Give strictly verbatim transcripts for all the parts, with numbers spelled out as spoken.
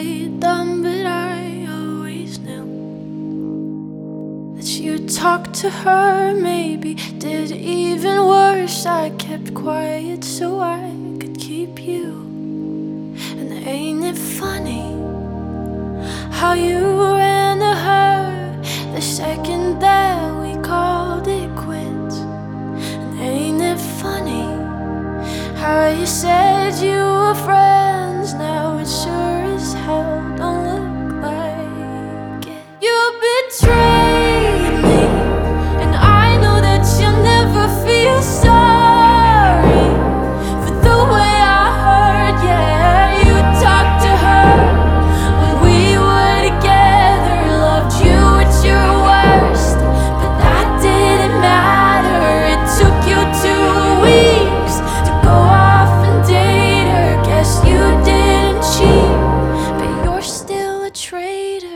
played dumb, but I always knew that you talked to her, maybe did even worse. I kept quiet so I could keep you. And ain't it funny how you ran to her the second that we called it quits? And ain't it funny how you said you were friends, now it sure as hell don't look like it. You betrayed me, and I know that you'll never feel sorry for the way I hurt. Yeah, you talked to her when we were together, loved you at your worst, but that didn't matter. It took you two weeks to go off and date her. Guess you didn't cheat, but you're still a traitor.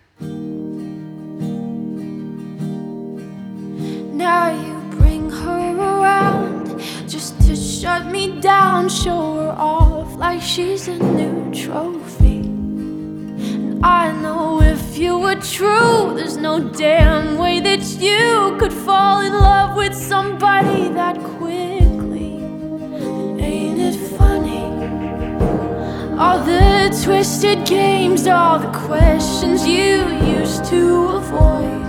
Now you bring her around just to shut me down, show her off like she's a new trophy. And I know if you were true, there's no damn way that you could fall in love with somebody that quickly. And ain't it funny, all the twisted games, all the questions you used to avoid?